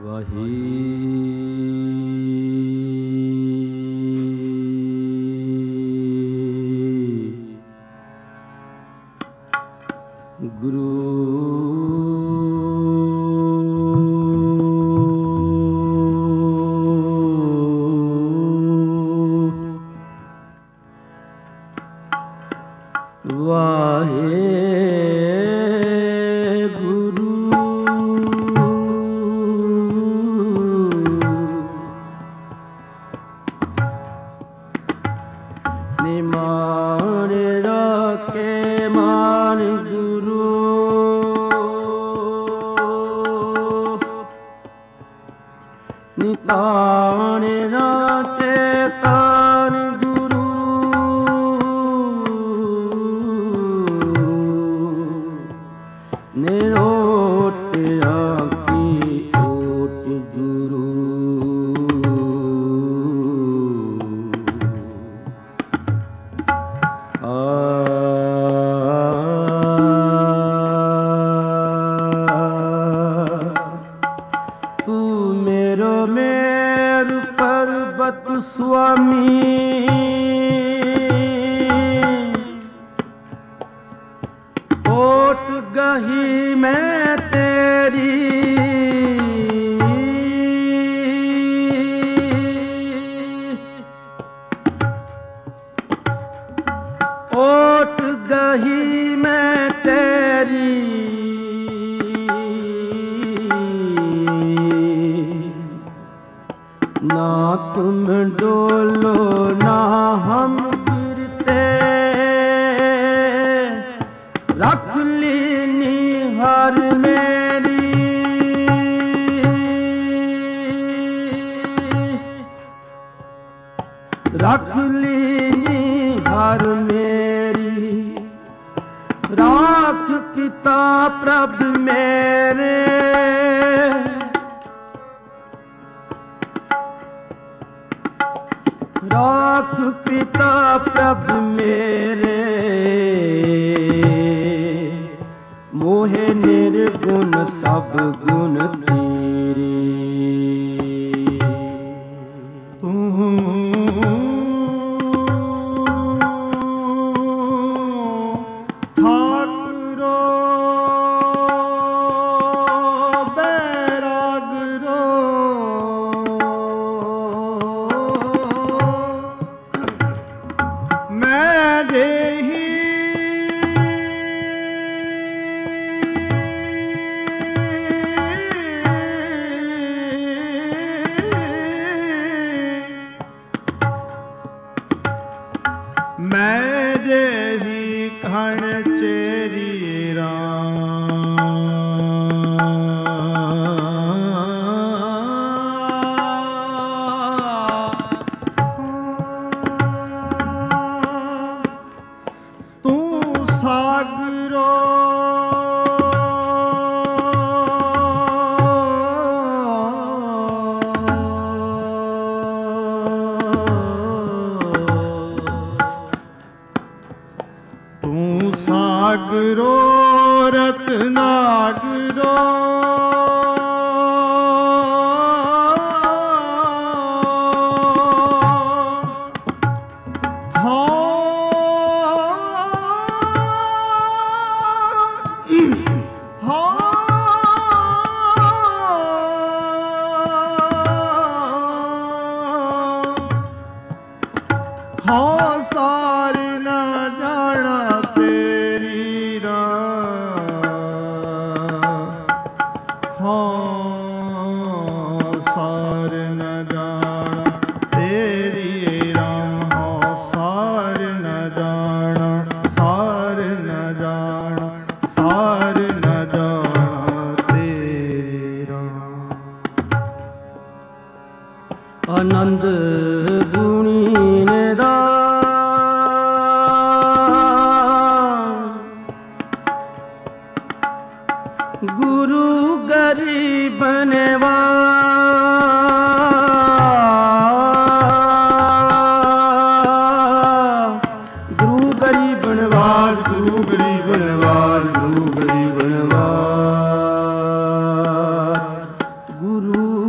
गुरु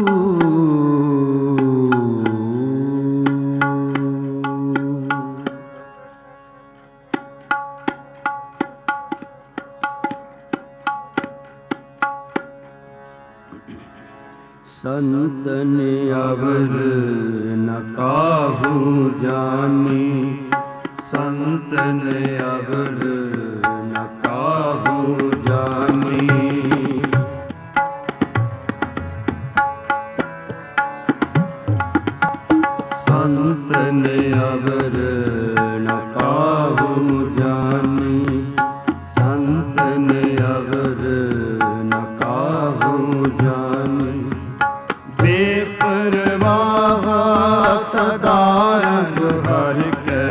संतन अवर न काहू जानी, संतन अवर न काहू जानी। संतन अवर न काहू जानी, संतन अवर न काहू जानी। बेपरवाह सदा रंग हर कै,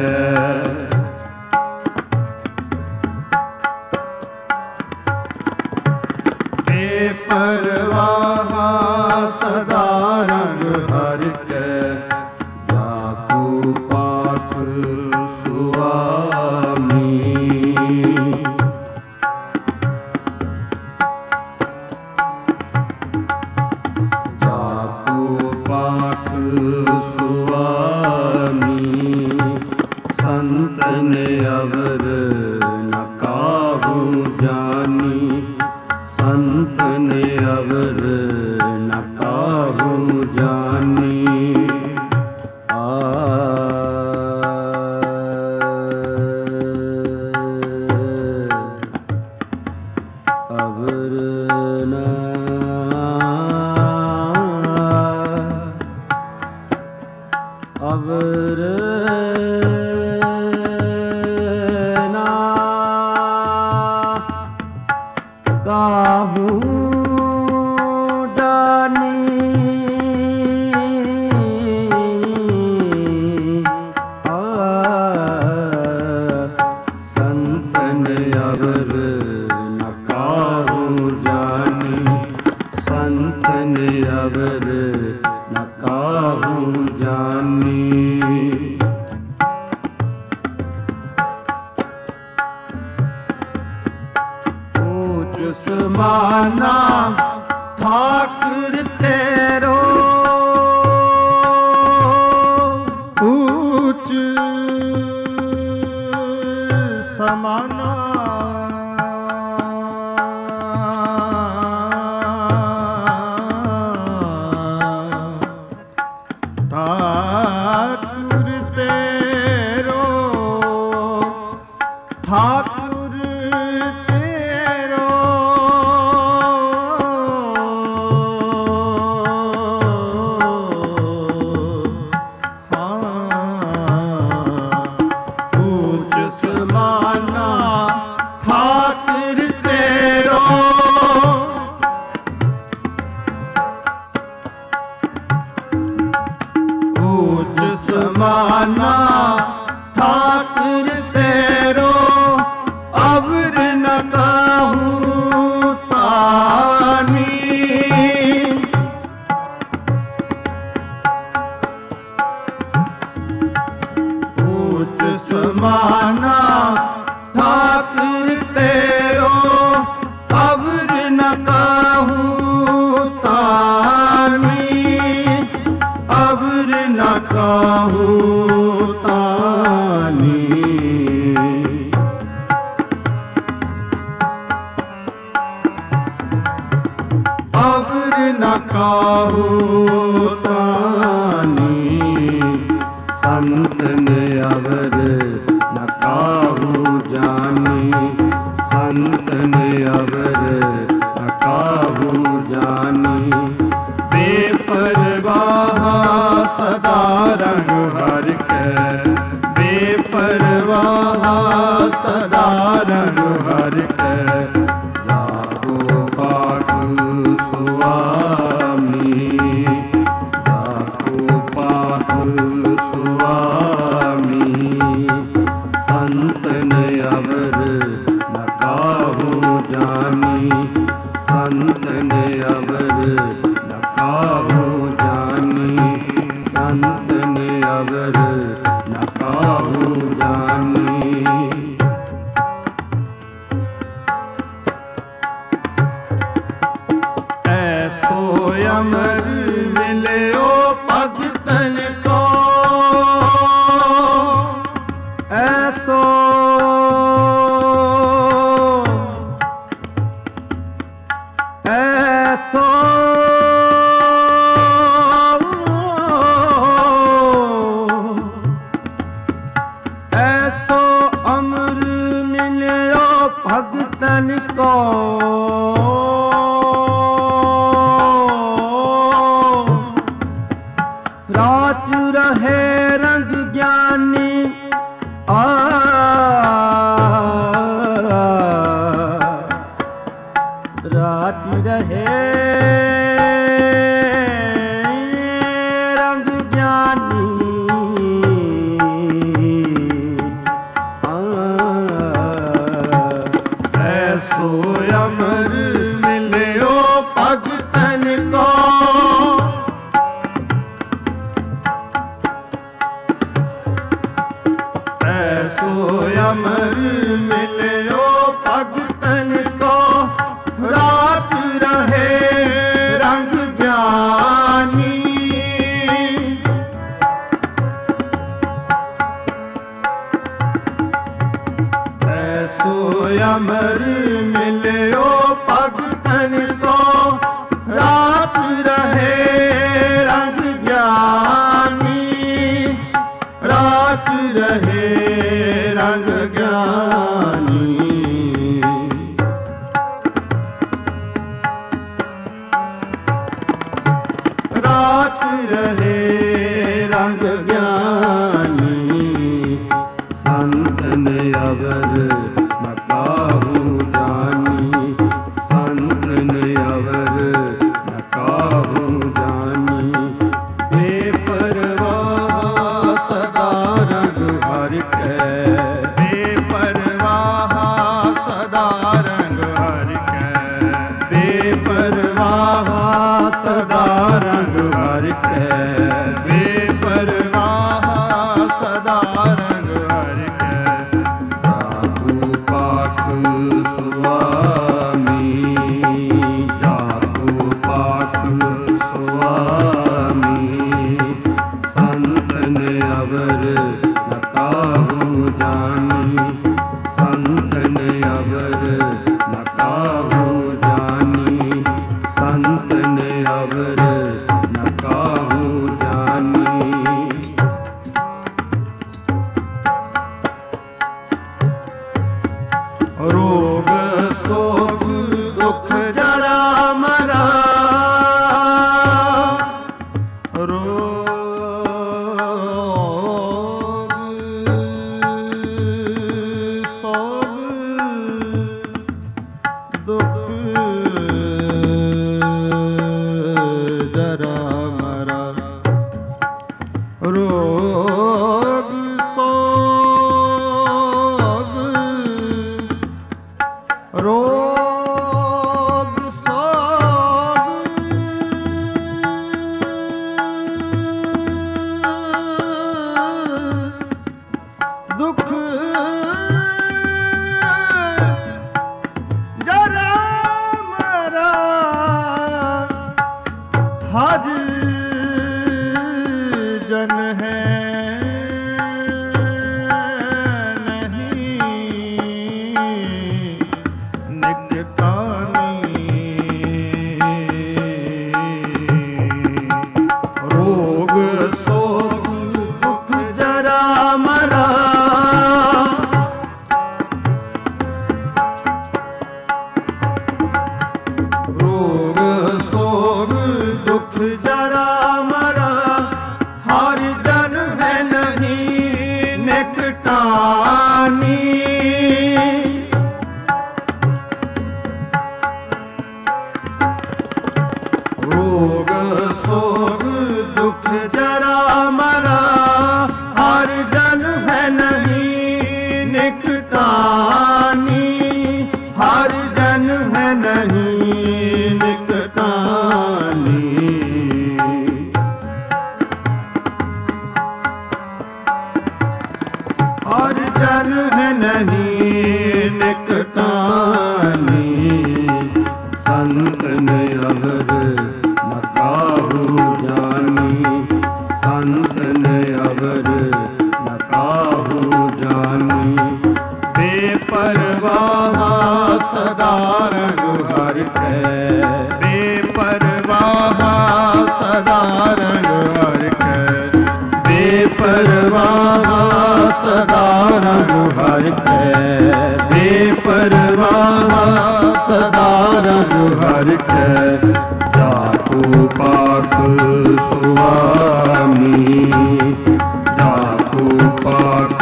बेपरवाह सदा रंग हर कै। जाकू पाख सुआमी, पाठ सुआमी। संतन अवर न काहू जानी, संतन अवर न काहू जानी। अवर न अवर न काहू जानी। संतन अवर न काहू जानी, संतन अवर न काहू जानी। ऊंच समाना ठाकुर तेरो, ऊंच समाना ठाकुर तेरो, ठाकुर तेरो। ऊंच समाना ठाकुर तेरो, ऊंच समाना ठाकुर तेरो। अवर न काहू तानी, ऊंच समाना ठाकुर तेरो। अवर न काहू तानी, अवर न काहू तानी। अवर न काहू तानी। संतन अवर न काहू जानी, संतन अवर न काहू जानी। बेपरवाह सदा रंग हर कै, बेपरवाह सदा रंग हर कै। जागो पाठ सुआमी, जागो पाठ सुआमी। संतन अवर न काहू जानी, संतन अवर न काहू जानी, संतन अवर न काहू जानी। ऐसो अमर मिलयो भगतन को, ऐसो ऐसो तन को रात रहे रंग ज्ञानी रात रहे रंग ज्ञानी ऐसो अमर मिलियो भगतन को ऐसो अमर मिलियो भगतन को रात रहे रंग ज्ञानी ऐसो अमर मिलियो भगतन को रात रहे रंग ज्ञानी रात रहे रंग ज्ञानी रात रहे रंग ज्ञानी संतन अवर न काहू जानी संतन अवर न काहू जानी बेपरवाह सदा रंग हर कै बेपरवाह सदा रंग हर कै बेपरवाह सदा रंग हर कै बेपरवाह सदा रंग हर कै जागू पाठ सुवामी जागू पाठ सुवामी संतन अवर न काहू जानी संतन अवर न काहू जानी संतन अवर न काहू जानी रोग शोक दुख जरा मरा रोग शोक दुख जरा मरा रोग शोक रोग शोक दुख जरा मरा हर जन है रोग शोक दुख जरा मरा रोग शोक दुख जरा मरा हर जन है नहीं निकटानी रोग शोक दुख जरा मरा हर जन है नहीं निकटानी हर जन है नहीं निकटानी हर जन है नहीं निकटानी संतन अवर न काहू जानी संतन अवर न काहू जानी बेपरवाह सदा रंग हर कै बेपरवाह सदा रंग हर कै बेपरवाह सदा रंग हर कै बेपरवाह ਸਦਾ ਰੰਗ ਹਰਿ ਕੈ, ਜਾਕੂ ਪਾਕ ਸੁਆਮੀ, ਜਾਕੂ ਪਾਕ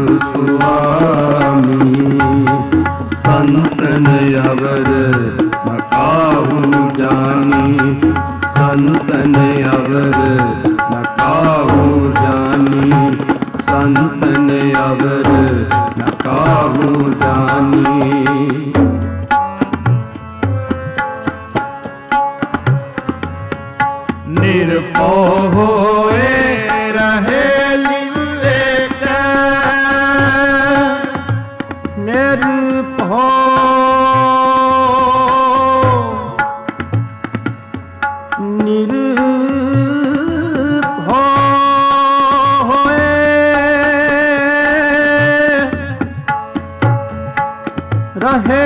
ਸੁਆਮੀ। ਸੰਤਨ ਅਵਰ ਨ ਕਾਹੂ ਜਾਨੀ, ਸੰਤਨ ਅਵਰ ਨ ਕਾਹੂ ਜਾਨੀ, ਸੰਤਨ ਅਵਰ ਨ ਕਾਹੂ ਜਾਨੀ। ਨਿਰਭਉ ਹੋਏ ਰਹੇ ਲਿਵਿਕੈ, ਨਿਰਭਉ ਨਿਰਭਉ ਹੋਏ ਰਹੇ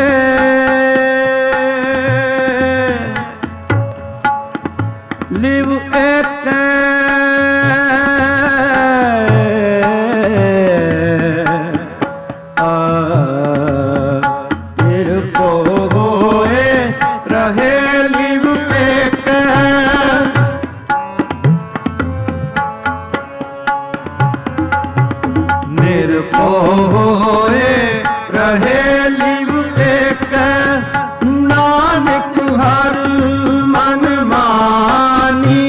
ਲਿਵ ਏਕੈ, ਨਿਰਭਉ ਹੋਏ ਰਹੇ ਲਿਵ ਏਕੈ, ਨਿਰਭਉ ਹੋਏ ਰਹੇ ਲਿਵ ਏਕੈ। ਨਾਨਕ ਹਰ ਮਨ ਮਾਨੀ,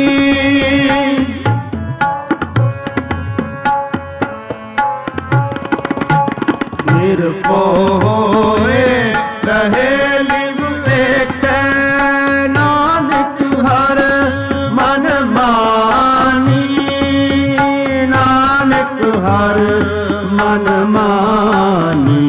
ਨਿਰਭਉ ਹੋਏ ਰਹੇ ਲਿਵ ਏਕੈ। ਨਾਨਕ ਹਰ ਮਨ ਮਾਨੀ, ਨਾਨਕ ਹਰ ਮਨ ਮਾਨੀ।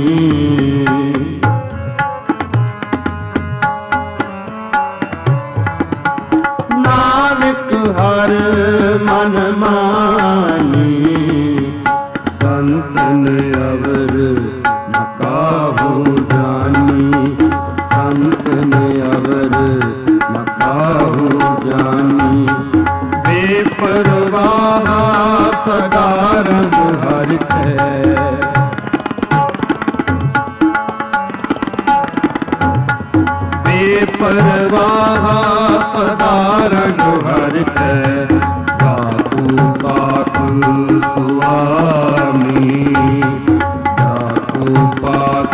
ਨਾਨਕ ਹਰ ਮਨ ਮਾਨੀ, ਸੰਤਨ ਅਵਰ ਨ ਕਾਹੂ ਜਾਨੀ, ਸੰਤਨ ਅਵਰ ਨ ਕਾਹੂ ਜਾਨੀ। ਬੇਪਰਵਾਹ ਸਦਾ ਰੰਗ ਹਰਿ ਕੈ, ਬੇਪਰਵਾਹ ਸਦਾ ਰੰਗ ਹਰਿ ਕੈ। ਜਾਕੂ ਪਾਕ ਸੁਆਮੀ, ਜਾਕੂ ਪਾਕ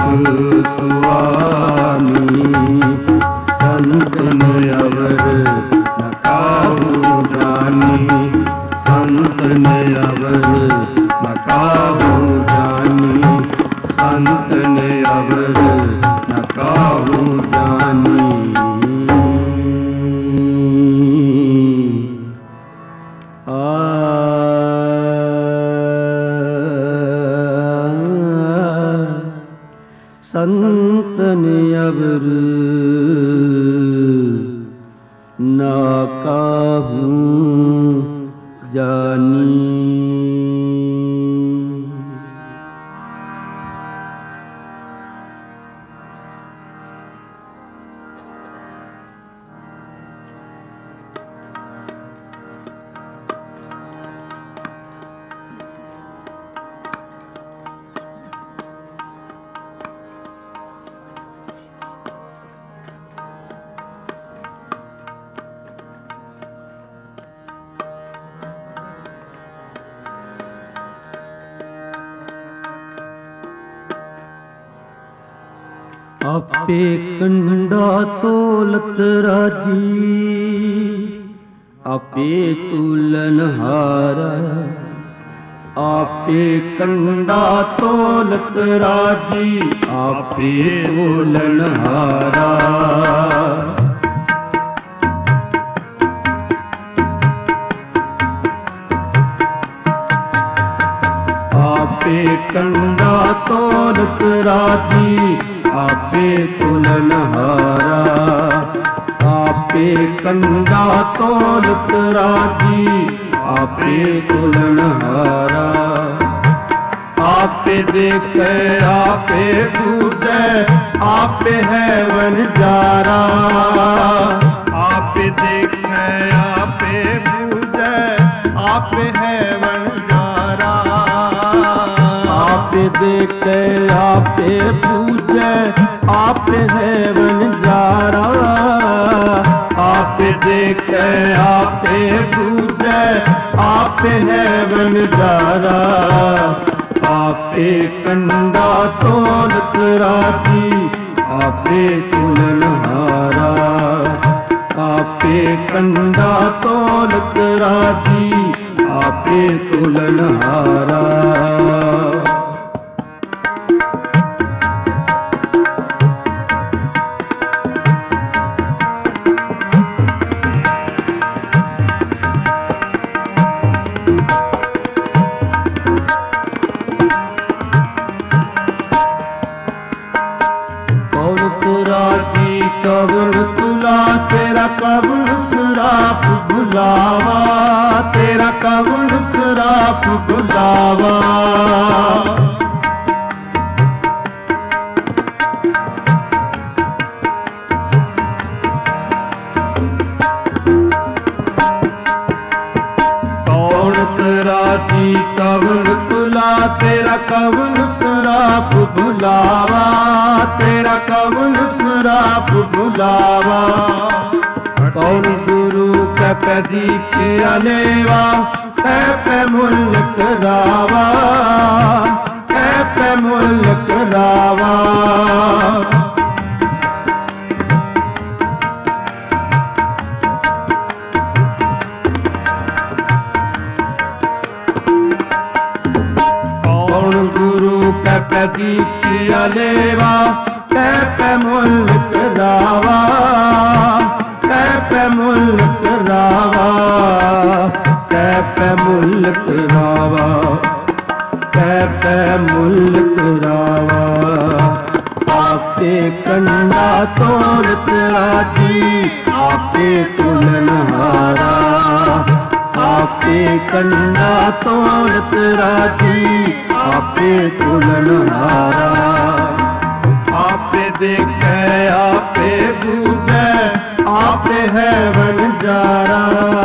ਸੁਆਮੀ। ਸੰਤਨ ਅਵਰ ਨ ਕਾਹੂ ਜਾਨੀ, ਸੰਤਨ ਅਵਰ ਨ ਕਾਹੂ ਜਾਨੀ, ਸੰਤਨ ਅਵਰ ਨ ਕਾਹੂ ਜਾਨੀ। ਸੰਤਨ ਅਵਰ ਨਾ ਕਾਹੂ ਜਾਨੀ। ਆਪੇ ਕੰਡਾ ਤੋਲਤ ਰਾਜੀ, ਆਪੇ ਤੁਲਨ ਹਾਰਾ। ਆਪੇ ਕੰਡਾ ਤੋਲਤ ਰਾਜੀ, ਆਪੇ ਤੁਲਨ ਹਾਰਾ। ਆਪੇ ਕੰਡਾ ਤੋਲਤ ਰਾਜੀ, ਆਪੇ ਤੁਲਨ ਹਾਰਾ। ਆਪੇ ਕੰਡਾ ਤੋਲਤ ਰਾਜੀ, ਆਪੇ ਤੁਲਨ ਹਾਰਾ। ਆਪੇ ਦੇਖੈ ਆਪੇ ਬੂਝੈ, ਆਪੇ ਹੈ ਵਣਜਾਰਾ। ਆਪੇ ਦੇਖੈ ਆਪੇ ਬੂਝੈ, ਆਪੇ ਹੈ ਵਣਜਾਰਾ। ਆਪੇ ਦੇਖੈ ਆਪੇ ਬੂਝੈ, आप है बंजारा। आप देखे आप पूजे आप है बंजारा। आप कंडा तोलत राजी आप तुलनहारा। आप कंडा तोलत राजी आप तुलनहारा। कवन तुला तेरा कवन सराप बुलावा। तेरा कवन सराप बुलावा। कौन तेरा जी कवन तुला तेरा कवन सराप बुलावा। तेरा कवन सराप बुलावा। कौन गुरु का कदी किया लेवा पे मुल्क रावा। पे मुल्क रावा। कौन गुरु का कदी किया लेवा पे मुल्क रावा। पे मुल्क रावा। पे मुल्क रावा। पे मुल्क रावा। आपे कंडा तोलत राजी आपे तुलनहारा। आपे कंडा तोलत राजी आपे तुलनहारा। आपे देखे आपे बूझे आपे है बंजारा।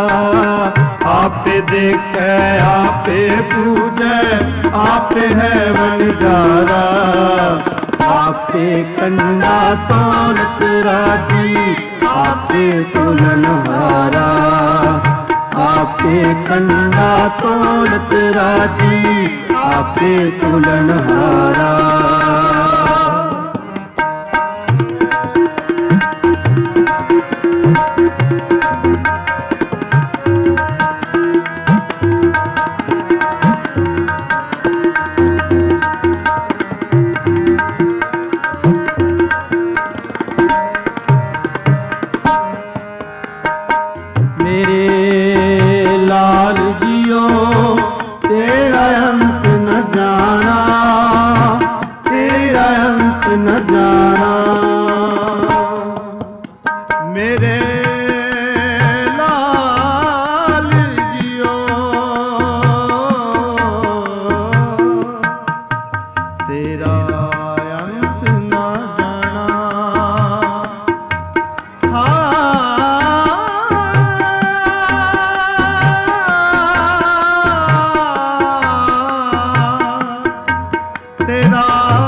आपे देखे आपे बूझे आपे है बंजारा। आपे कंडा तोलत राजी आपे तुलनहारा। आपे कंडा तोलत राजी आपे तुलनहारा। मेरे लाल जियो तेरा अंत न जाना। तेरा अंत न जाना। मेरे लाल जियो तेरा अंत न जाना। तेरा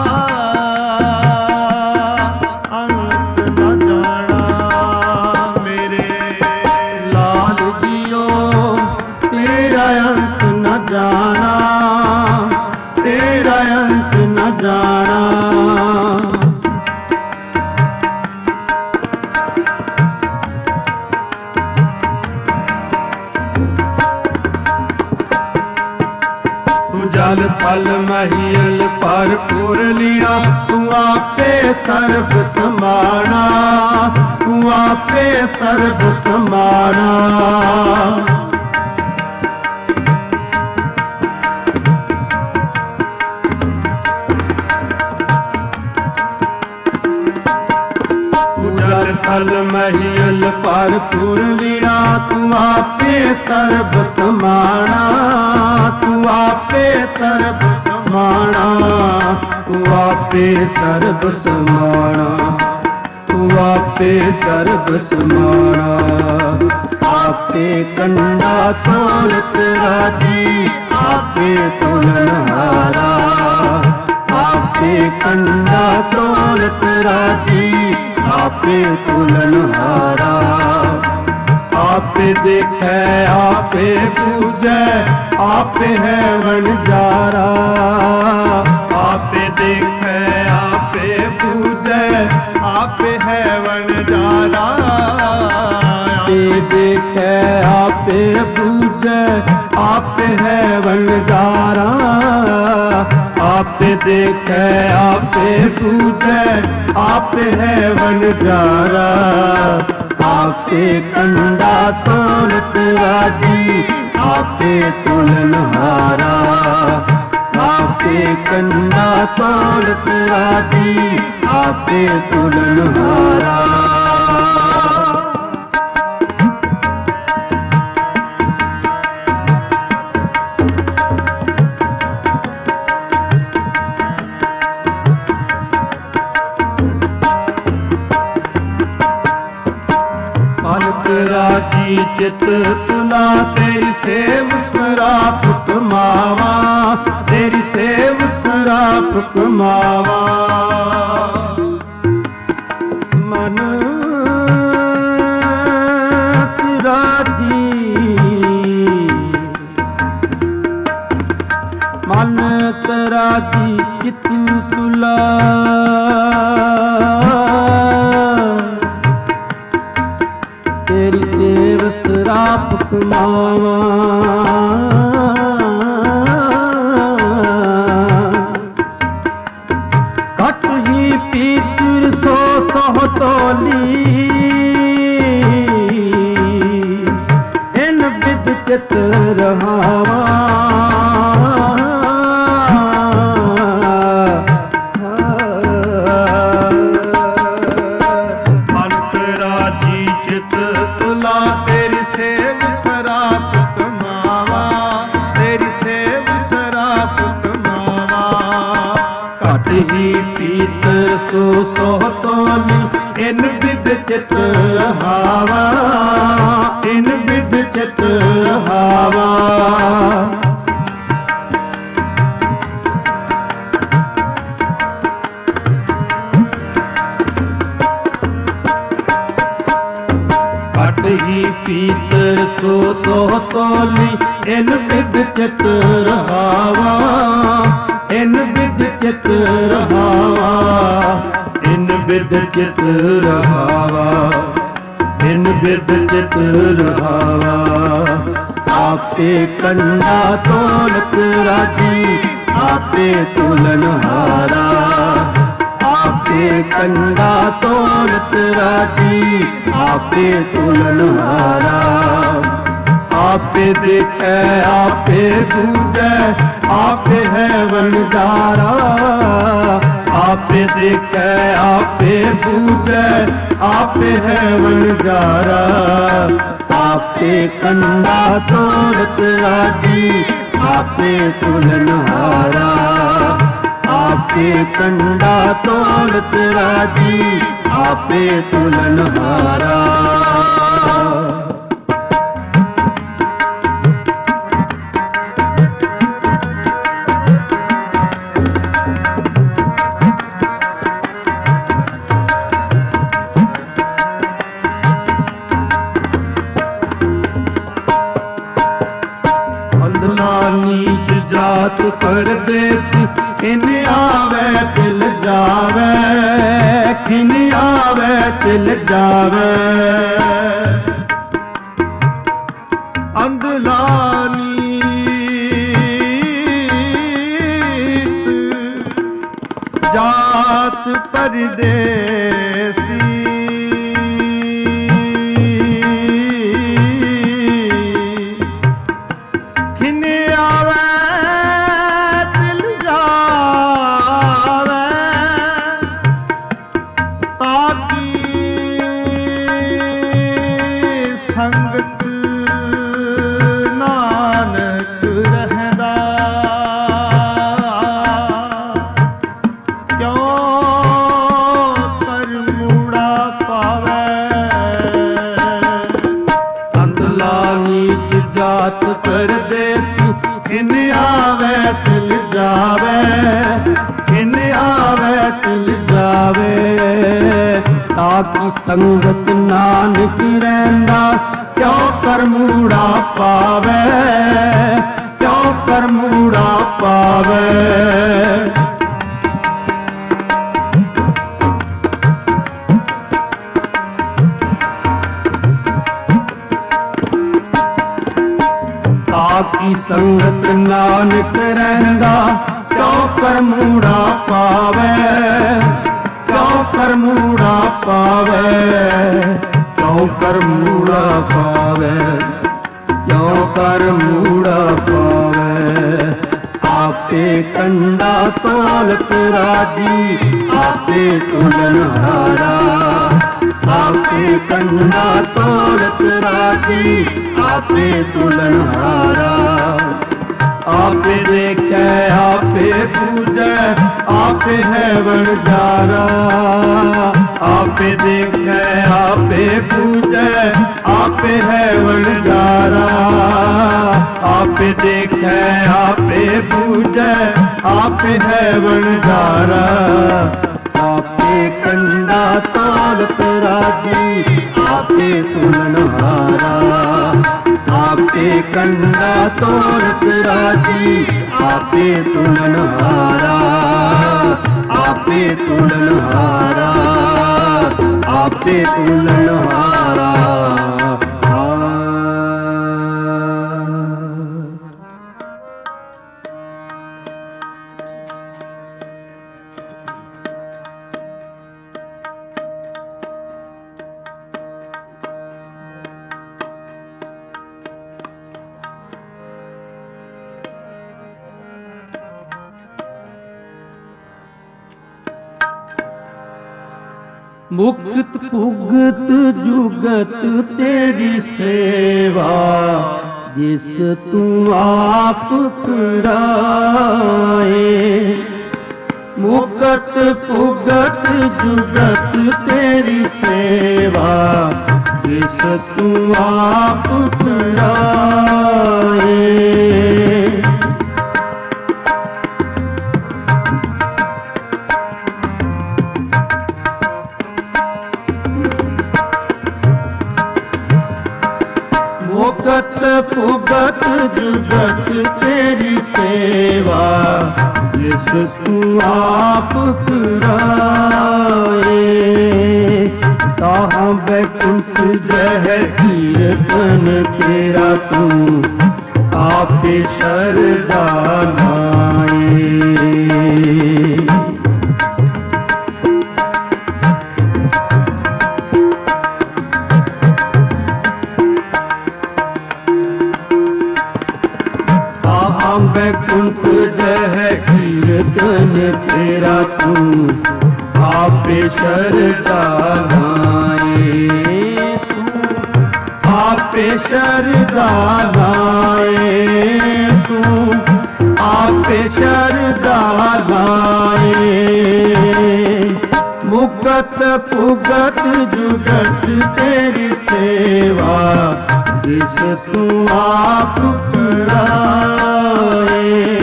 अंत न जाना। मेरे लाल जियो तेरा अंत न जाना। तेरा अंत न जाना। जल फल महियल पर पुर लिया। तू आपे सर्व समाना। तू आपे सर्व समाना। जल फल महियल पर पुर लिया। तू आपे सर्व समाना। तू आपे सर्व समाना। तू आपे सर्व समाना। तू आपे सर्व समाना। आपे कंडा तोलत राजी आपे तुलनहारा। आपे आपे कंडा तोलत राजी, आपे तुलनहारा। आपे देखे आपे पूजै, आपे है वनजारा। आपे देखे आपे पूजै, आपे है वनजारा। आपे देखे आपे पूजै, आपे है वनजारा। आपे देखे आपे पूजै, आपे है वनजारा। आपे कंडा तोलत राजी, आपे तुलनहारा। आपे कंडा तोलत राजी, आपे तुलनहारा। राजी चित तुला, तेरी सेव सराप कमावा, तेरी सेव सराप कमावा। मन राजी, मन राजी चित तुला, तेरी सेव सराप कमावा। घट ही पीतर सो सह तोली, इन विद चित रहावा। तेरी सेव सराप कमावा, तेरी सेव सराप कमावा। घट ही पीतर सो सोह तोली, इन विद चित हावा, इन विद चित हावा। ही पीतर सो सोह तोली, इन विद चित रहावा, इन विद चित रहावा। इन विद चित रहावा, इन विद चित रहावा। आपे कंडा तोलत राजी, आपे तुलनहारा। आपे कंडा तोलत राजी, आपे तुलनहारा। आपे देखे आपे पूजै, आपे है वनजारा। आपे देखे आपे पूजै, आपे है वनजारा। आपे कंडा तोलत राजी, आपे तुलनहारा। आपे कंडा तोलत राजी, आपे तुलनहारा। नीच जात परदेसी, खिन आवे तिल जावे, खिन आवे तिल जावे। अंधला नीच जात परदेसी, संगत नानक रहदा, क्यों कर मूड़ा पावे। अंधला नीच जात परदेसी, खिन आवे तिल जावे, खिन आवे तिल जावे। ताकि संगत नानक रैंदा क्यों कर मूड़ा पावे, क्यों कर मूड़ा पावे। ताकि संगत नानक रैंदा क्यों कर मूड़ा पावे, क्यों कर मूड़ा पावे, क्यों कर मूड़ा पावे, क्यों कर मूड़ा पावे। आपे कंडा तोलत राजी, आपे तुलनहारा। आपे कंडा तोलत राजी, आपे तुलनहारा। आपे देखे आपे पूजे, आपे है वणजारा। आपे देखे आपे पूजे, आपे है वणजारा। आपे देखे आपे पूजे, आपे है वणजारा। आपे कंडा तोलत राजी, आपे तुलनहारा। आपे कंडा तोलत राजी, आपे तुलनहारा। आपे तुलनहारा, आपे तुलनहारा। मुक्त भुगत जुगत तेरी सेवा, जिस तू आप कराए। मुक्त भुगत जुगत तेरी सेवा, जिस तू आप कराए। मुक्त भुगत जुगत तेरी सेवा, जिस तू आप कराए। ताहाँ बैकुंठ जह कीर्तन तेरा तू आपे शरदा नाए। बैकुंठ जह कीर्तन तेरा तू आपे शरदा नाए। तू आपे शरदा नाए, तू आपे शरदा नाए। मुक्त भुगत जुगत तेरी सेवा, जिस तू आप कराए।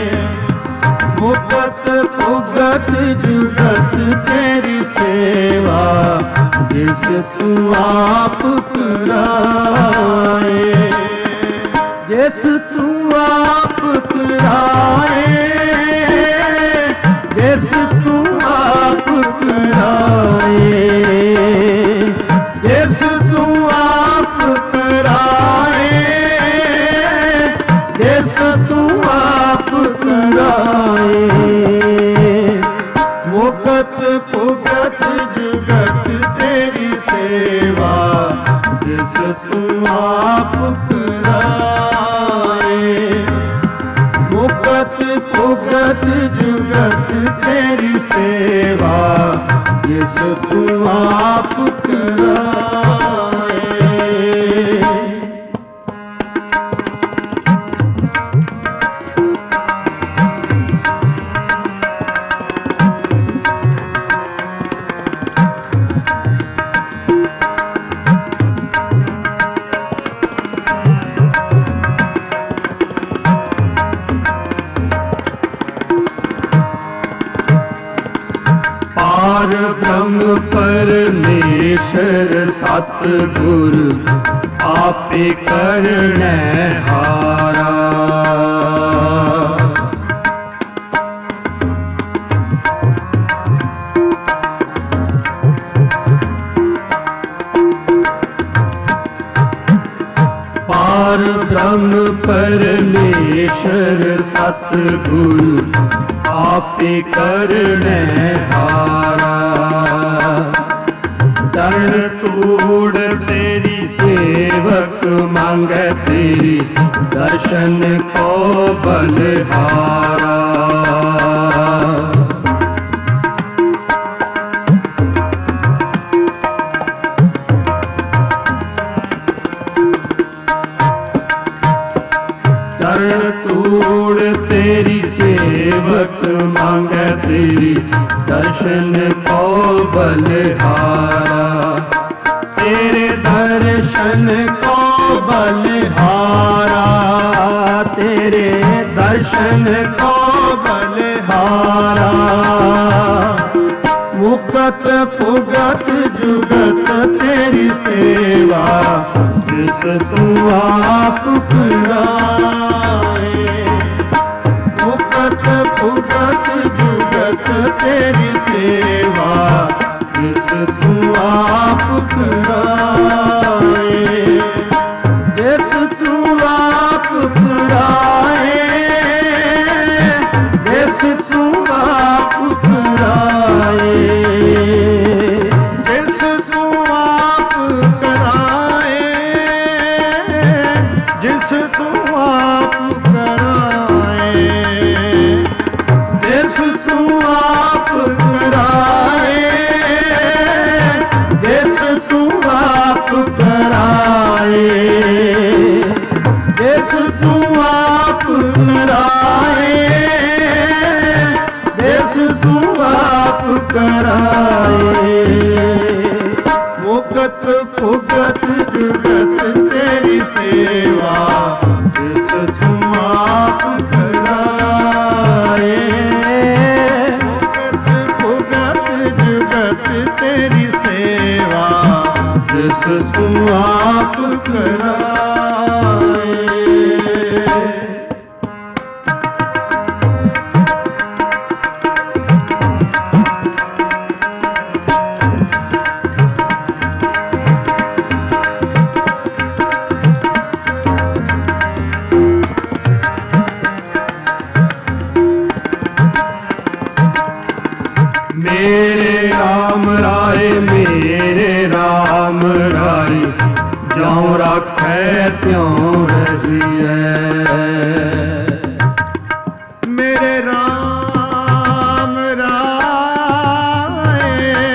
मुक्त भुगत जुगत तेरी सेवा, जिस तू आप कराए। जिस तू आप कराए, जिस तू आप कराए। जिस तू आप कराए, जिस तू आप कराए। मुक्त भुगत जुगत तेरी सेवा, जिस तू आप कराए। मुक्त भुगत जुगत तेरी सेवा, जिस तू आप कराए। परमेश्वर सतगुर आपे करने हारा। पार ब्रह्म परमेश्वर सतगुरु आपे करने हारा। चरण तूड़ तेरी सेवक मांगे तेरी दर्शन को बलिहारा। चरण तूड़ तेरी सेवक मांगे तेरी दर्शन को बलिहारा। तेरे दर्शन को बलिहारा, तेरे दर्शन को बलिहारा। मुकत फुगत जुगत तेरी सेवा जिस तू आप कराए। मुकत फुगत जुगत तेरी सेवा जिस तू आप कराए। जिस तू आप कराए, जिस तू आप कराए। जिस तू आप कराए, जिस तू आप कराए। जिस तू आप कराए, जिस तू आप कराए। जिस तू आप कराए, जिस तू आप कराए। मुकत फुगत जुगत तेरी सेवा जिस तू आप कराए। मुकत फुगत जुगत तेरी सेवा जिस तू आप कराए। मेरे राम राय, मेरे राम राय, ज्यों राखै त्यों रहिए। मेरे राम राय,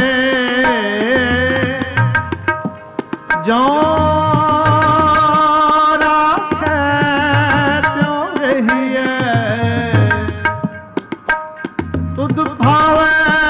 ज्यों राखै त्यों रहिए। तुध भावै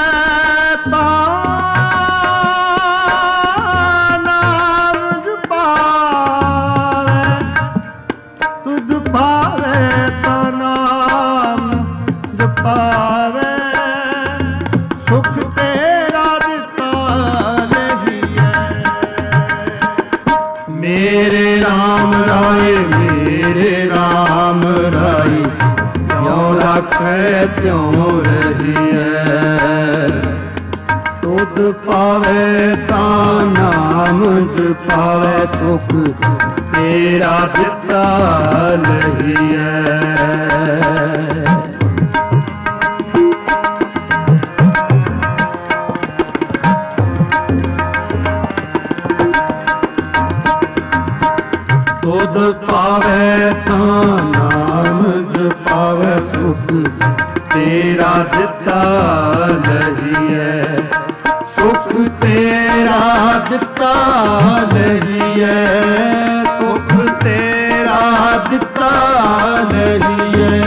मेरे राम राय, मेरे राम राय, ज्यों राखै त्यों रहिए। तुध पावै तां नाम जपावै सुख तेरा दिता लहिए। तुध पावै तां नाम जपावै सुख तेरा दिता लहिए। सुख तेरा दिता लहिए, सुख तेरा दिता लहिए।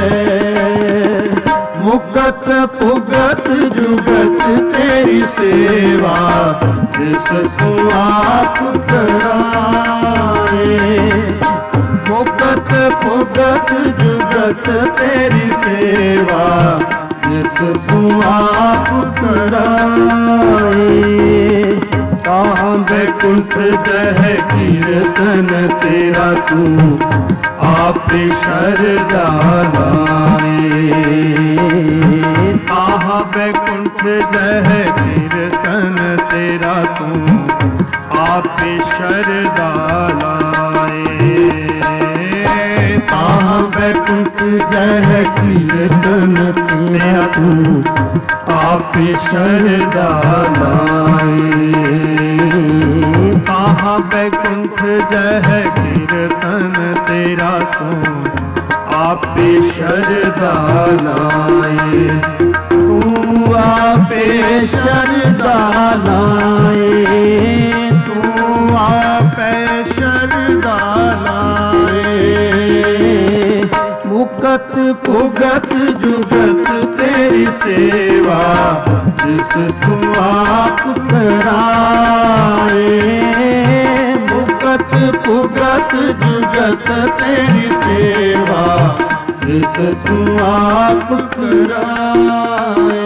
मुकत फुगत जुगत तेरी सेवा जिस तू आप कराए। मुकत फुगत जुगत तेरी सेवा जिस तू आप कराए। तां बैकुंठ जह कीर्तन तेरा तू आप शरदा लाए। तां बैकुंठ जह कीर्तन तेरा तू आप शरदा लाए। तां बैकुंठ जह कीर्तन तेरा तू आप शरदा लाए। तां बैकुंठ जह कीर्तन तेरा तू आप शरदा लाए। तू आप शरदा लाए। तू आप शरदा लाए। मुकत भुगत जुगत तेरी सेवा जिस तू आप कराए। मुकत भुगत जुगत तेरी सेवा जिस तू आप कराए।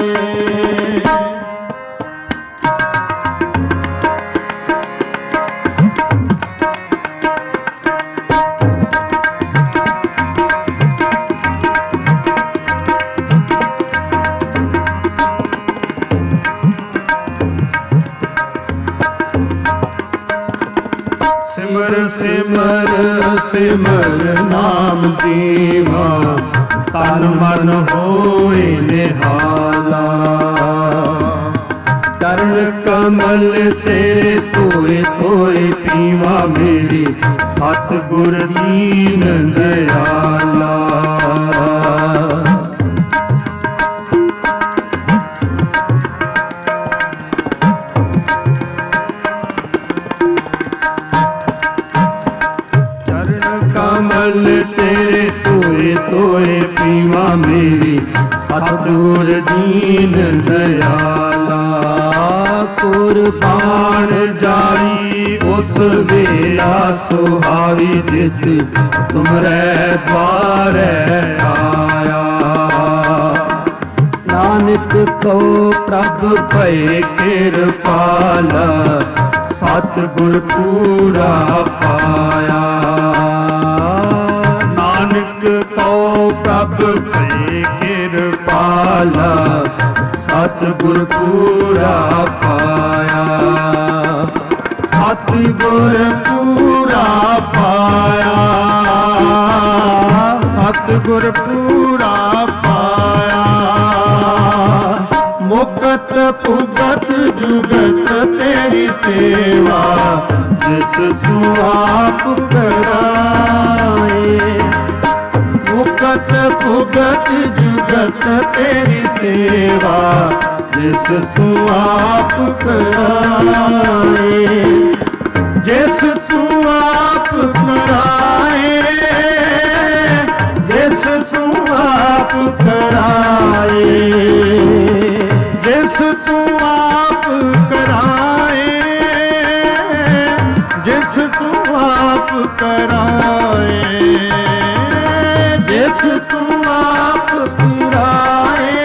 सिमर सिमर सिमर नाम दीवा तन मन होए निहाला। चरण कमल तेरे धोए धोए पीवा मेरी सतगुर दीन दयाला। कमल तेरे धोए धोए पीवा मेरी सतगुर दीन दयाला। कुर्बान जाई उस बेला सुहावी जित तुमरे द्वारे आया। नानक को प्रभ भय कृपाला सतगुर पूरा पाया। नानक को प्रभ भय कृपाला सतगुर पूरा पाया। सतगुर पूरा पाया। सतगुर पूरा पाया। मुकत भुगत जुगत तेरी सेवा जिस तू आप कराए। मुकत भुगत जुगत तेरी सेवा जिस तू आप कराए। जिस तू आप कराए। जिस तू आप कराए। जिस तू आप कराए। जिस तू आप कराए। जिस तू आप कराए।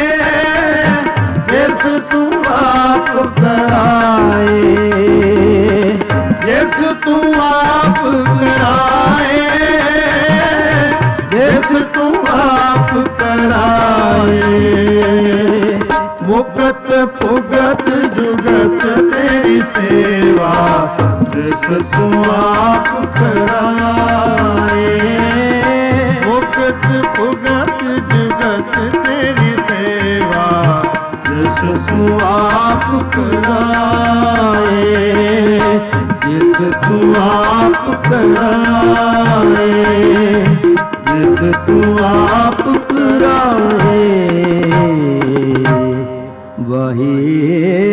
जिस तू आप कराए। जिस तू आप कराए। जिस तू आप कराए। मुकत भुगत जुगत तेरी सेवा जिस तू आप कराए। मुकत भुगत जुगत तेरी सेवा जिस तू आप कराए। जिस तू आप कराए। जिस तू आप कराए। वाहे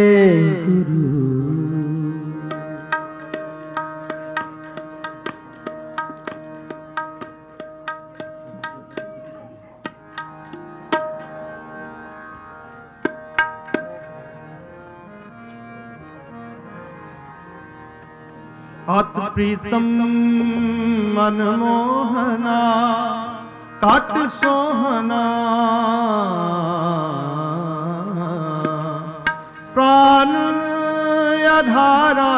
अत प्रीतम मन मोहना कट सोहना। प्राण आधारा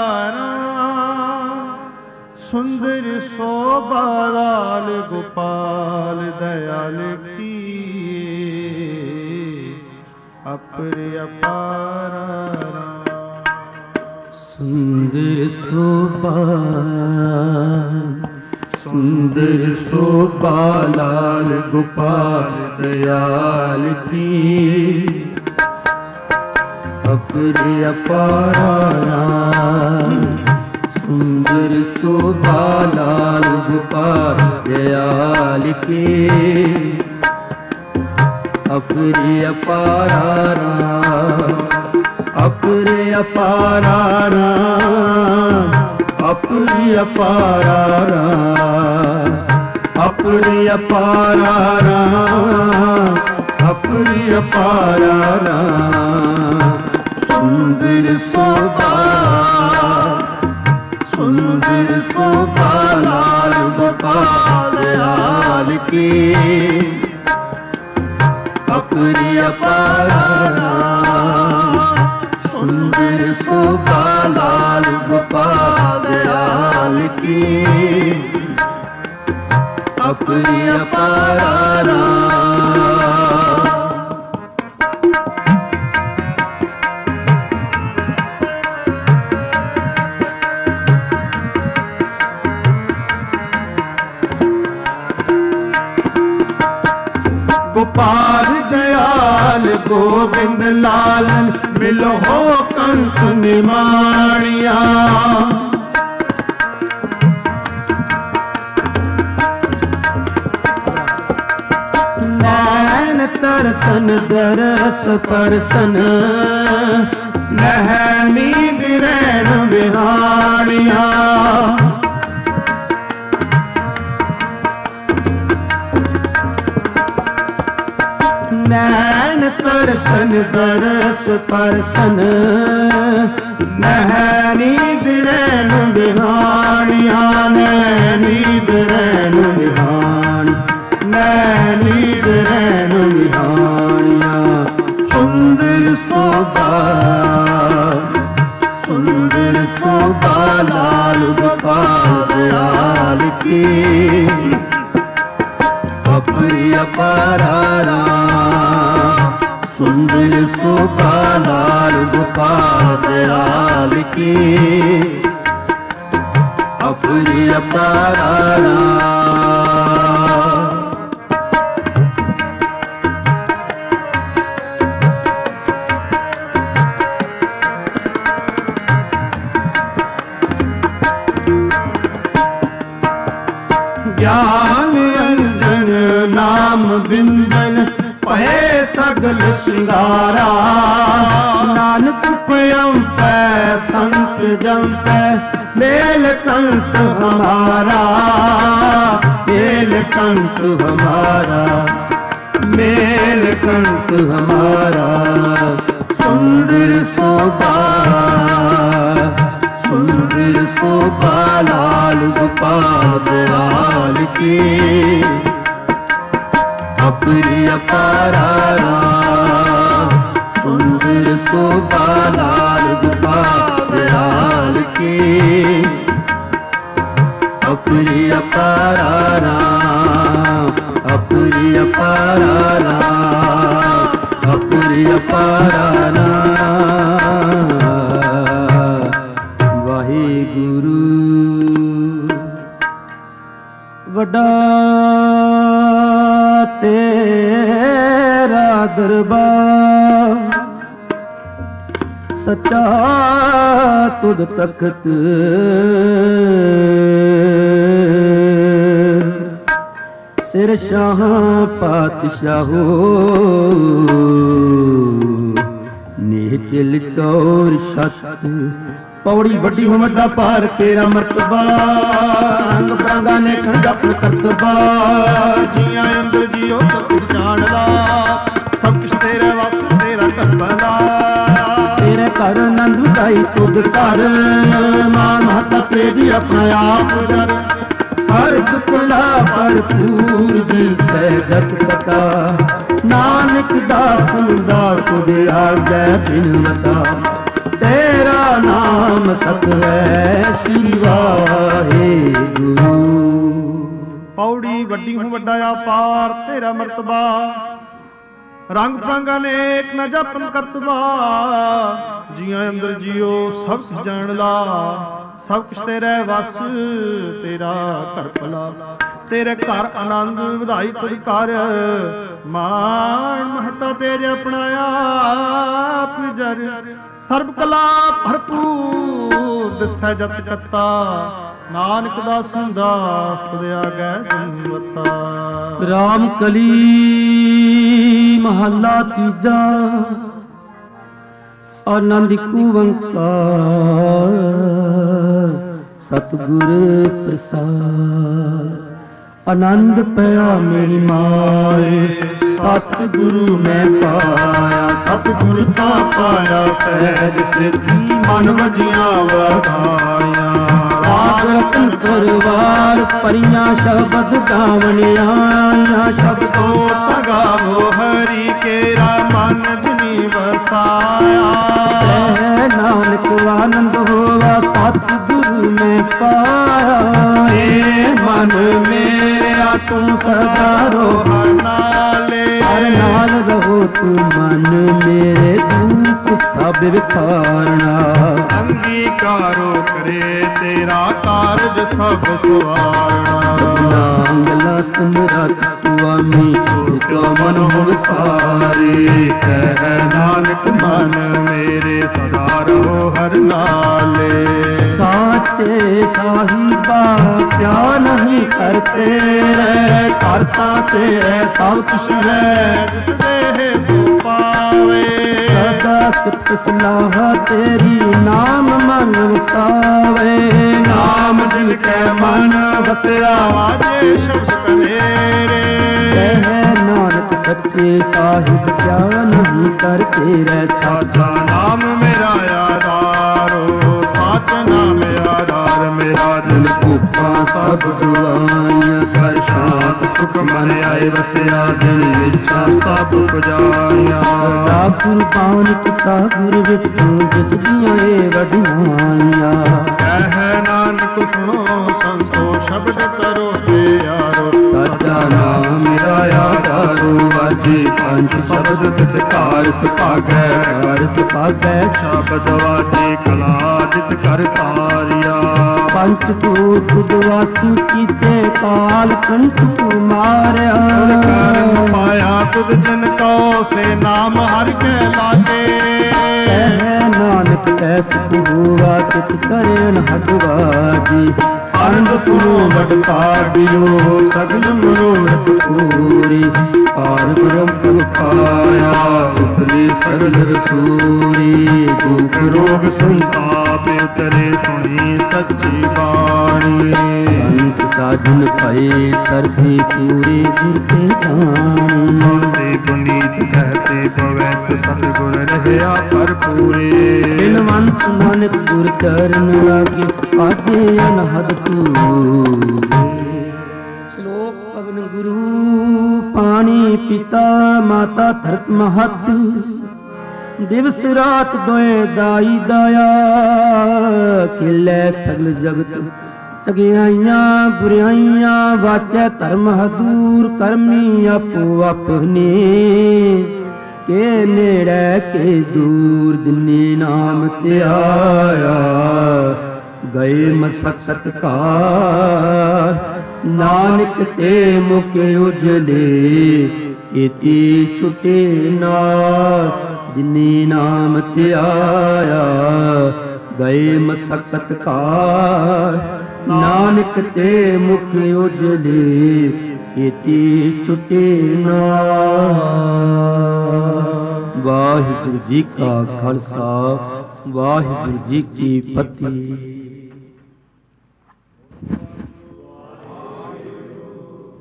सुंदर शोभा लाल गोपाल दयाल की अपर अपारा। सुंदर शोभा लाल गोपाल दयाल की अपर अपारा। सुंदर शोभा लाल गोपाल दयाल की अपर अपारा। अपर अपारा अपर अपारा अपर अपारा अपर अपारा। सुंदर शोभा लाल गोपाल दयाल की अपर अपारा। सुंदर शोभा लाल गोपाल दयाल की अपर अपारा। गोपाल दयाल गोविंद लाल मिलो हो कंस निमाणिया। नैन तरसन दरस परसन नहनी बिरैन बिहाणिया। नैन तरसन दरस परसन नहनी बिरैन बिहाणिया। नैनी बिरैन बिहाणी नैनी बिरैन बिहाणिया। सुंदर शोभा लाल गोपाल दयाल की अपर अपारा। सुंदर शोभा लाल गोपाल दयाल की अपर अपारा। ज्ञान अंजन नाम बिंदन पहे सगल श्रृंगारा। नानक पयम पै संत जम पै मेल कंठ हमारा। मेल कंठ हमारा मेल कंठ हमारा। सुंदर शोभा लाल गोपाल दयाल की अपर अपारा। सुंदर शोभा लाल गोपाल दयाल की अपर अपारा। अपर अपारा अपर अपारा। वाहिगुरु वड्डा तेरा दरबार सच्चा तुद तख्त सिर शाह पातशाहो निहचल चौर छत। पौड़ी वड्डी हो वड्डा पार तेरा मर्तबा। रंग बरंगा ने खंड अपन करतबा। जिया अंदर जियो सब कुछ जान ला। सब कुछ तेरे वास तेरा करबला। तेरे घर नंद उदाई तुद कर। मान महता तेरी अपना आप कर। सर्ग कुला भरपूर दिल से गत कथा। नानक दास दास दे आगे बिनवता। ਤੇਰਾ ਨਾਮ ਸਤ ਹੈ ਸ੍ਰੀ ਵਾਹਿਗੁਰੂ। ਪੌੜੀ ਵੱਡੀ ਹੂੰ ਵੱਡਾ ਆਪਾਰ ਤੇਰਾ ਮਰਤਬਾ, ਰੰਗ ਪ੍ਰੰਗ ਅਨੇਕ ਨ ਜਪਨ ਕਰਤਬਾ। ਜੀਆਂ ਅੰਦਰ ਜੀਓ ਸਭ ਜਾਣ ਲਾ, ਸਭ ਕੁਛ ਤੇਰੇ ਵਸ ਤੇਰਾ ਘਰ ਭਲਾ। ਤੇਰੇ ਘਰ ਆਨੰਦ ਵਧਾਈ ਤੁਧ ਕਰ, ਮਾਣ ਮਹਤਾ ਤੇਰੇ ਆਪਣਾ ਆਪ ਜਰ। ਸਰਬ ਕਲਾ ਭਰਪੂਰ ਦਿਸੈ ਜਤ ਕਤਾ, ਨਾਨਕ ਦਾਸਾਂ ਦਾ ਤੁਰਿਆ ਗੈ ਜਨਮਤਾ। ਰਾਮ ਕਲੀ ਮਹੱਲਾ ਤੀਜਾ, ਆਨੰਦ ਇਕੋ ਓੰਕਾਰ ਸਤਿਗੁਰ ਪ੍ਰਸਾਦ। ਆਨੰਦ ਪਿਆ ਮੇਰੀ ਮਾਏ, ਸਤਿਗੁਰੂ ਮੈਂ ਪਾਇਆ। ਸਤਿਗੁਰ ਤਾਂ ਪਾਇਆ ਸਹਿਜ ਸਿੱਧੀ, ਮਨ ਵਜੀਆਂ ਵਧਾਈਆਂ। ਰਾਗ ਰਤਨ ਪਰਵਾਰ ਪਰੀਆਂ ਸ਼ਬਦ ਗਾਵਣ ਆਈਆਂ। ਸ਼ਬਦੋ ਤਗਾਵੋ ਹਰੀ ਕੇਰਾ, ਮਨ ਜਿਨੀ ਵਸਾਇਆ। ਨਾਨਕ ਆਨੰਦ ਹੋਵਾ ਸਤਿਗੁਰੂ ਮੈਂ ਪਾਇਆ। ਏ ਮਨ ਮੇਰਾ ਤੂੰ ਸਦਾ ਰੋਹ ਨਾਲੇ, ਹਰ ਨਾਲ ਰਹੋ ਤੂੰ ਮਨ ਮੇਰੇ, ਦੁੱਖ ਸਭ ਵਿਸਾਰਨਾ। ਅੰਗੀਕਾਰੋ ਕਰੇ ਤੇਰਾ ਕਾਰਜ ਸਭ ਸਵਾਰਨਾ। ਨਾਂਗਲਾ ਸਮਰੱਥ ਸੁਆਮੀ, ਜੋ ਮਨ ਹੁਣ ਸਾਰੇ। ਕਹਿ ਨਾਨਕ ਮਨ ਮੇਰੇ ਸਦਾ ਰਹੋ ਹਰ ਨਾਲੇ। ਸਾਚੇ ਸਾਹਿਬਾ ਕਿਆ ਨਹੀਂ ਕਰਤੇ ਰਹਿ, ਕਰਤਾ ਤੇਰੇ ਸਭ ਕੁਛ ਹੈ ਜਿਸ ਦੇਹ ਸੋ ਪਾਵੇ। ਸਦਾ ਸਿਫਤ ਸਲਾਹ ਤੇਰੀ, ਨਾਮ ਮਨ ਵਸਾਵੇ। ਨਾਮ ਜਿਨ ਕੈ ਮਨ ਵਸਿਆ, ਵਾਜੇ ਸ਼ਬਦ ਕਨੇਰੇ। ਕਹਿ ਨਾਨਕ ਸੱਚੇ ਸਾਹਿਬ ਕਿਆ ਨਹੀਂ ਕਰਤੇ ਰਹਿ। ਸਾਚਾ ਨਾਮ ਮੇਰਾ ਆਧਾਰੋ, ਸਾਚਾ ਨਾਮ ਆਧਾਰ ਮੇਰਾ। ਦਿਲ ਭੁੱਖਾਂ ਸਭ ਦੁਆਈਆਂ, ਕਰ ਸ਼ਾਂਤ ਸੁਖ ਮਨ ਆਏ ਵਸਿਆ। ਦਿਨ ਇੱਛਾ ਸਭ ਪੁਜਾਈਆਂ। ਸਦਾ ਕੁਰਬਾਨ ਕੀਤਾ ਗੁਰ ਵਿਟੂ, ਜਿਸ ਦੀਆਂ ਏ ਵਡਿਆਈਆਂ। ਕਹਿ ਨਾਨਕ ਸੁਣੋ ਸੰਤੋ, ਸ਼ਬਦ ਕਰੋ ਪਿਆਰੋ। ਸਾਚਾ ਨਾਮ ਮੇਰਾ ਆਧਾਰੋ, ਵਾਜੇ ਪੰਜ ਸ਼ਬਦ ਤਿਤਕਾਰ ਸੁਭਾਗੈ। ਕਰ ਸੁਭਾਗੈ ਸ਼ਬਦ ਵਾਜੇ ਕਲਾ ਜਿਤ ਕਰ ਤਾਰਿਆ। ਪੰਚ ਭੂਤ ਦੁਆਸੂ ਕੀਤੇ, ਕਾਲ ਕੰਠ ਤੂੰ ਮਾਰਿਆ। ਕਰਮ ਪਾਇਆ ਤੁਧ ਜਿਨ ਕੋ, ਸੇ ਨਾਮ ਹਰਿ ਕੇ ਲਾਗੇ। ਕਹਿ ਨਾਨਕ ਐਸ ਹੋਵਾ, ਤਿਤ ਕਰਨ ਹਦਵਾਜੀ। ਆਨੰਦ ਸੁਣੋ ਵਡ ਭਾਗਿਓ, ਸਗਲ ਮਨੋਰਥ ਪੂਰੀ। ਪਾਰ ਬ੍ਰਹਮ ਪਾਇਆ, ਉਤਰੇ ਸਗਲ ਰਸੂਰੀ। ਦੁਖ ਰੋਗ ਸੰਤਾਪ ਉਤਰੇ, ਸੁਣੀ ਸੱਚੀ ਬਾਣੀ। ਸੰਤ ਸਾਜਨ ਭਏ ਸਰਸੀ ਪੂਰੇ, ਗੁਰ ਕੇ ਜਾਣੀ। ਤੇ ਪੁਨੀਤ ਕਹਤੇ ਪਵਿੱਤ, ਸਤਿਗੁਰ ਰਹਿਆ ਭਰਪੂਰੇ। ਬਿਨਵੰਤ ਨਾਨਕ ਗੁਰ ਚਰਨ ਲਾਗੇ, ਆਜੇ ਅਨਹਦ ਤੂਰੇ। ਸ਼ਲੋਕ ਪਵਨ ਗੁਰੂ ਪਾਣੀ ਪਿਤਾ, ਮਾਤਾ ਧਰਤ ਮਹਤ। ਦਿਵਸ ਰਾਤ ਦੋਏ ਦਾਈ ਦਾਇਆ, ਖੇਲੇ ਸਗਲ ਜਗਤ ਚਗਿਆਈਆਂ ਬੁਰਾਈਆਂ। ਵਾਚੈ ਧਰਮ ਹਦੂਰ, ਕਰਮੀ ਆਪੋ ਆਪਣੇ। ਕੇ ਨੇੜੇ ਕੇ ਦੂਰ, ਦਿਨੇ ਨਾਮ ਧਿਆਇਆ। ਗਏ ਮਸਕਤ ਘਾਰ, ਨਾਨਕ ਤੇ ਮੁਖ ਉਜਲੇ। ਇਤੀ ਛੁਟੇ ਨਾਰ, ਦਿਨੇ ਨਾਮ ਧਿਆਇਆ। ਗਏ ਮਸਕਤ ਘਾਰ, ਨਾਨਕ ਤੇ ਮੁਖ ਉਜਲੇ। ਇਤੀ ਛੁਟੇ ਨਾਰ। ਵਾਹਿਗੁਰੂ ਜੀ ਕਾ ਖਾਲਸਾ, ਵਾਹਿਗੁਰੂ ਜੀ ਕੀ ਫਤਿਹ।